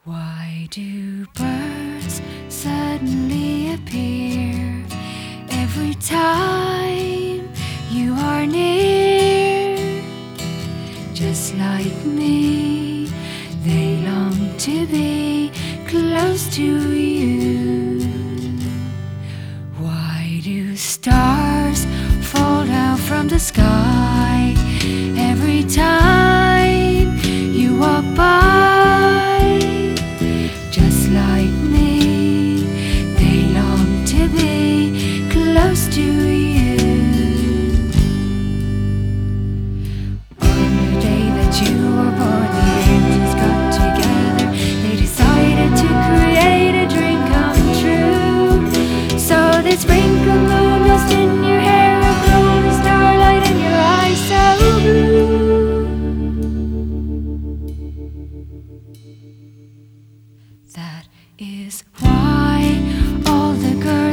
Why do birds suddenly appear every time you are near? Just like me, they long to be close to you. Why do stars fall down from the sky every time you walk by? Just like me, they long to be close to you. On the day that you were born, the angels got together. They decided to create a dream come true. So they sprinkled moon dust in your hair, a golden starlight in your eyes so blue. That is why all the girls